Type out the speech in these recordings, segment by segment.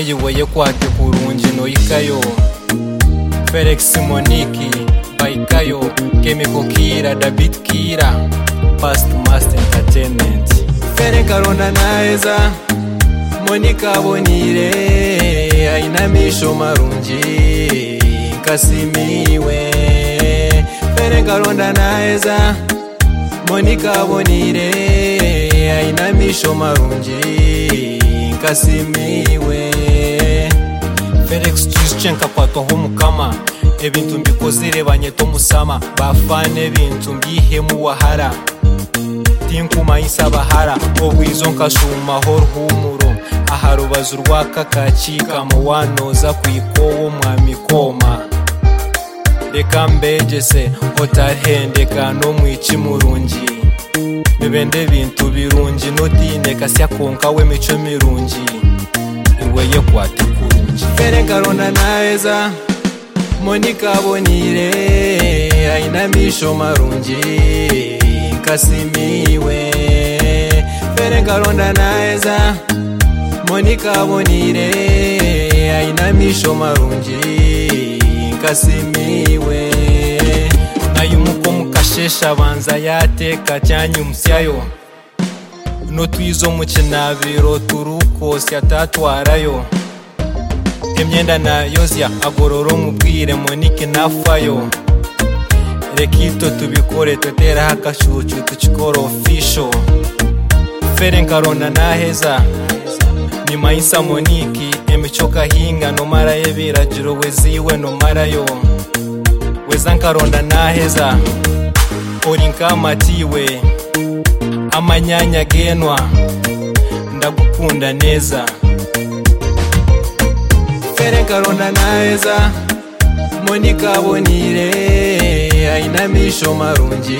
yiweye kwate kurungi no ikayo Felix Moniki Baikayo Chemical Kira David Kira Past Master Entertainment Fere Karonda naeza Monika Bonire aina misho marungi kasimiwe Fere Karonda naeza Monika Bonire aina misho marungi kasimiwe Felix Chenka pato homukama ebintu mbikozire banyeto musama bafane bintu mbihemu wahara tinkuma isabahara obwizo nkashuma hor humuro aharubazu rwaka kacika mu wanoza kwikowo mwamikoma reka mbegese otahendeka no mwici murungi bibende bintu birungi notine kasya konka we mico mirungi iweye kwate kurungi Fere Karonda naeza Monika Bonire aina misho marungi kasimiwe Fere Karonda naeza Monika Bonire aina misho marungi kasimiwe nayumuko mukashesha banza yateka cyanyu musyayo no twizo mukinabiro turuko syatatwarayo emyenda na yozya agororo mubwire Monike nafayo rekito tubikore totera hakashucu tukikora official Fere Karonda naheza ni maisa Moniki emichoka hinga no mara yebiragiro weziwe no marayo weza Karonda naheza orinka matiwe amanyanya genwa ndagukunda neza Fere Karonda naeza Monika Bonire aina misho marungi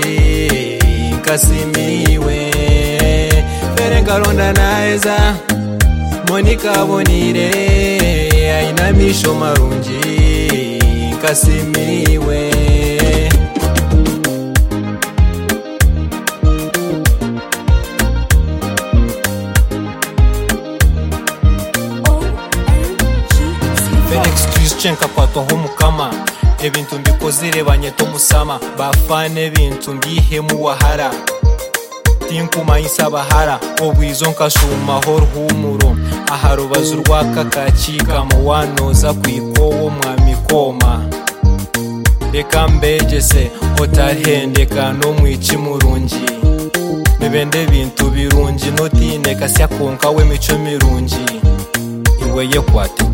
kasimiwe Fere Karonda naeza Monika Bonire aina misho marungi kasimiwe Felix Chenka pato homukama ebintu mbikozire banyeto musama bafane bintu mbihemu wahara tinkuma isabahara obwizo nkashuma hor humuro aharubazu rwaka kacika mu wanoza kwikowo mwamikoma reka mbegese otahendeka no mwici murungi bibende bintu birungi notine kasya konka we mico mirungi iweye kwate